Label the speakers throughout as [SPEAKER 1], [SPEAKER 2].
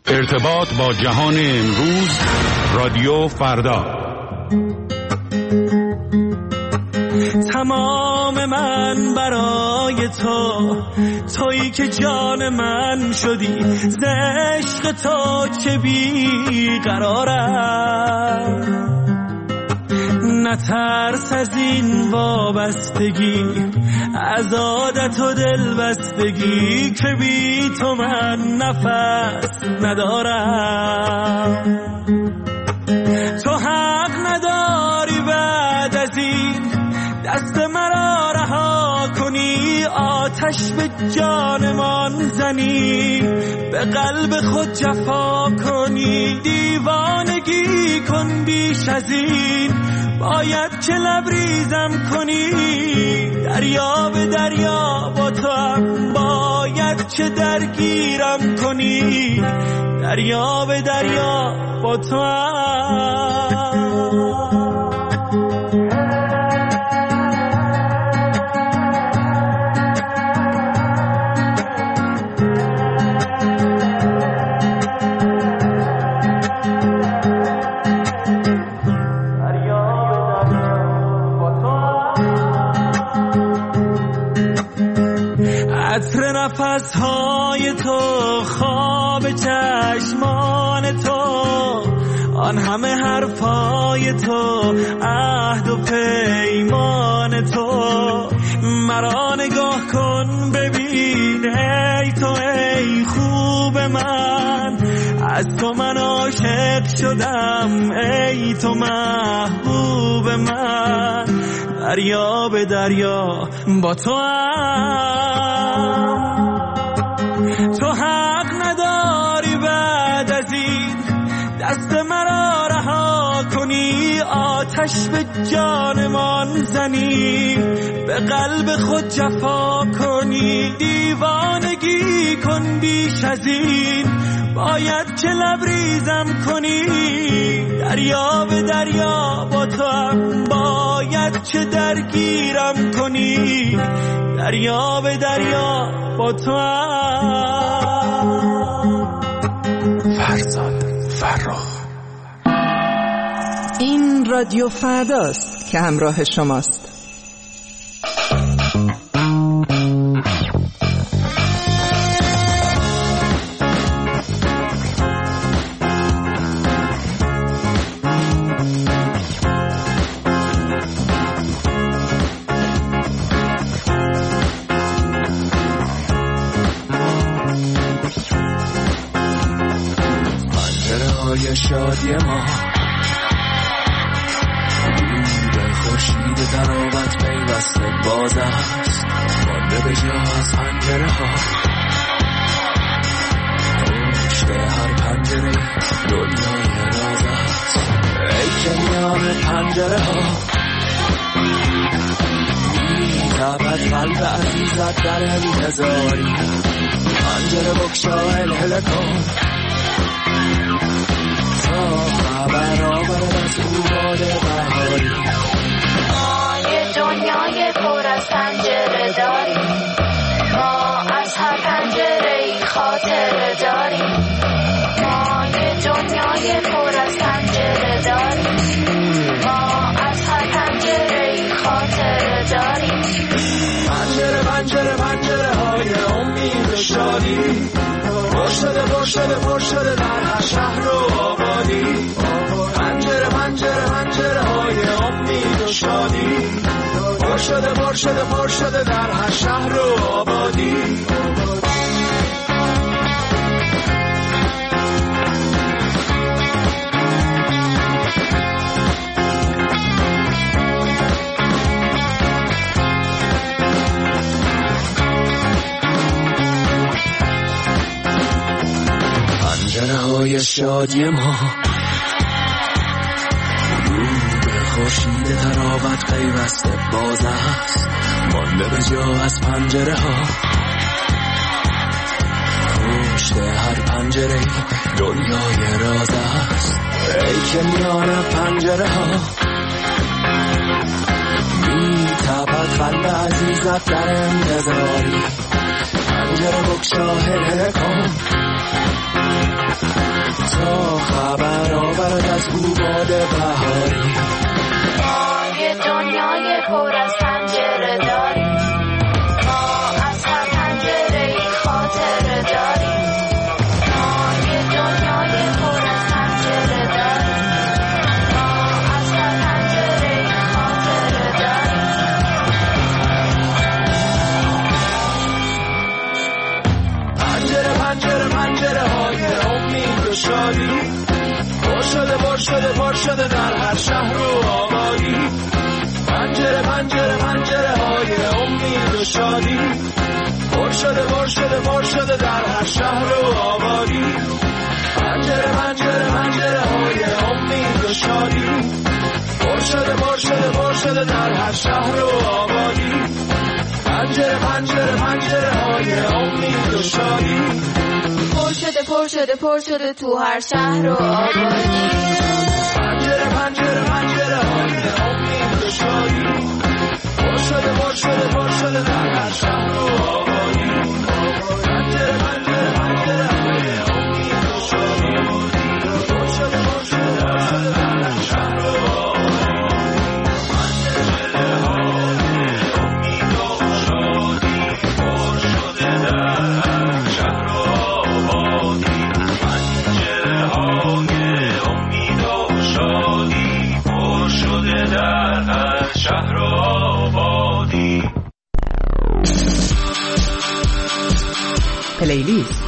[SPEAKER 1] ارتباط با جهان امروز، رادیو فردا.
[SPEAKER 2] تمام من برای تو، تویی که جان من شدی، ز عشق تو چه بیقرارم. نترس از این وابستگی، از عادت و دلبستگی، که بی تو من نفس ندارم. تو حق نداری بعد از این دست مرا رها کنی، آتش به جانمان زنی، به قلب خود جفا کنی. دیوانگی کن بیش از این، باید که لبریزم کنی. دریا به دریا با تو هم باید که درگیرم کنی. دریا به دریا با تو هم. عطر نفسهای تو، خواب چشمان تو، آن همه حرفای تو، عهد و پیمان تو. مرا نگاه کن ببین ای تو، ای خوب من، از تو من عاشق شدم، ای تو محبوب من. دریا به دریا با تو هم. تو حق نداری بعد از این دست مرا رها کنی، آتش به جانمان زنی، به قلب خود جفا کنی. دیوانگی کن بیش از این، باید که لبریزم کنی. دریا به دریا با تو هم باید که درگیرم کنی. دریا به دریا با تو هم.
[SPEAKER 3] فرزاد فرخ.
[SPEAKER 4] این رادیو فرداست که همراه شماست.
[SPEAKER 5] شادی ما به خورشید درآمد پیوسته باز است، مانده به جا از پنجره ها. پشت هر پنجره دنیای راز است، ای که میان پنجره ها میتابد قلب عزیزت در انتظاری. پنجره بگشا الهله کن تا خبر آورد از او باد بهاری.
[SPEAKER 6] ما یه دنیای پر از پنجره داریم، ما از هر پنجره ای خاطره داریم. ما یه دنیای پر از پنجره داریم، ما از هر پنجره ای خاطره داریم.
[SPEAKER 5] پنجره پنجره پنجره های امید و شادی، پر شده در هر شهر و آبادی. پنجره پنجره پنجره های امید و شادی، پر شده در هر شهر و آبادی. پنجره های شادی ما رو به خورشید تراوت پیوسته باز است، مانده به جا از پنجره ها. پشت هر پنجره دنیای راز است، ای که میان پنجره ها میتابد قلب عزیزت در انتظاری. پنجره بگشا هله کن میاد از بوبال بهاری.
[SPEAKER 6] ما یه دنیای پر از پنجره داریم، ما از هر پنجره خاطره داریم. ما یه دنیای پر از پنجره داریم، ما از هر پنجره خاطره داریم.
[SPEAKER 5] پنجره پنجره پنجره های امید و شادی، پر شده در هر شهر و آبادی. پنجره پنجره پنجره های امید و شادی، پر شده در هر شهر و آبادی. پنجره پنجره پنجره های امید و شادی، پر شده در هر شهر و آبادی. پنجره پنجره پنجره های امید و شادی،
[SPEAKER 6] پر شده تو هر شهر و آبادی.
[SPEAKER 5] پنجره پنجره پنجره های امید و شادی، پر شده در هر شهر و آبادی. پنجره پنجره پنجره های امید و شادی، پر شده در هر شهر و آبادی. پنجره های امید و شادی، پر شده در هر شهر و آبادی. پنجره های امید و شادی، پر شده در هر شهر و آبادی.
[SPEAKER 4] پلیلیست.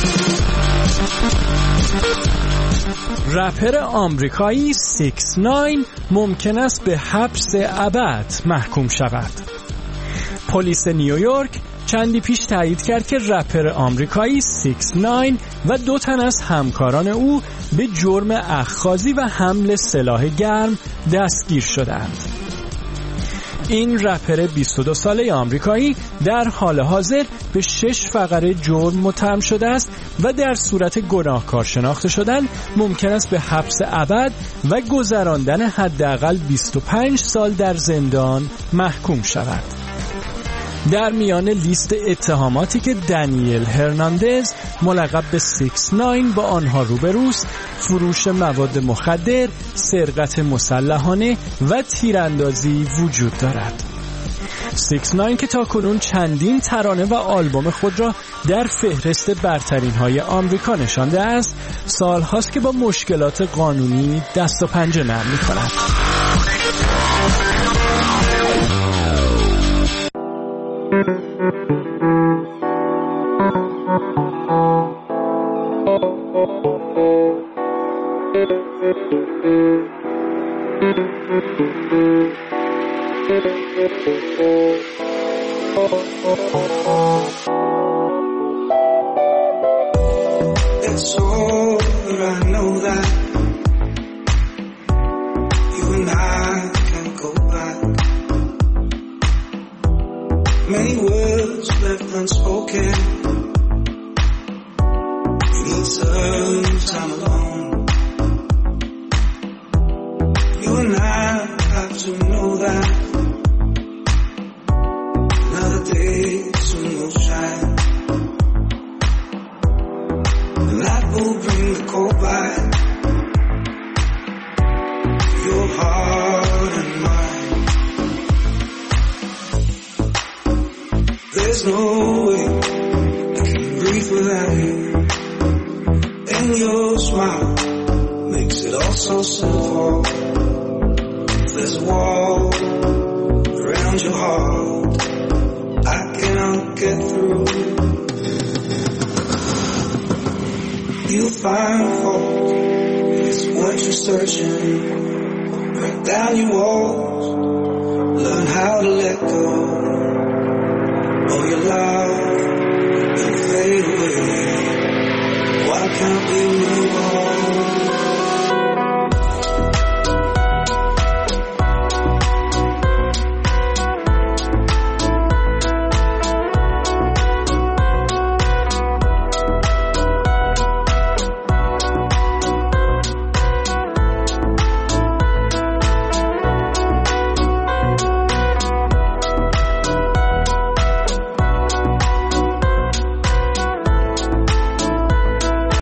[SPEAKER 2] رپر آمریکایی 6ix9ine ممکن است به حبس ابد محکوم شود. پلیس نیویورک چندی پیش تایید کرد که رپر آمریکایی 6ix9ine و 2 تن از همکاران او به جرم اخاذی و حمل سلاح گرم دستگیر شدند. این رپر 22 ساله آمریکایی در حال حاضر به 6 فقره جرم متهم شده است و در صورت گناهکار شناخته شدن ممکن است به حبس ابد و گذراندن حداقل 25 سال در زندان محکوم شود. در میان لیست اتهاماتی که دانیل هرناندز ملقب به 6ix9ine با آنها روبروست، فروش مواد مخدر، سرقت مسلحانه و تیراندازی وجود دارد. 6ix9ine که تاکنون چندین ترانه و آلبوم خود را در فهرست برترین های آمریکا نشانده است، سالهاست که با مشکلات قانونی دست و پنجه نرم می‌کند.
[SPEAKER 5] It's over, I know that you and I can't go back. Many words left unspoken. You need some time alone. You and I have to know that another day soon will shine. The light will bring the cold back to your heart and mind. There's no way I can breathe without you. And your smile makes it all so simple. There's a wall around your heart I cannot get through. You'll find fault, it's what you're searching. Break down your walls, learn how to let go. All your love will fade away. Why can't we move on?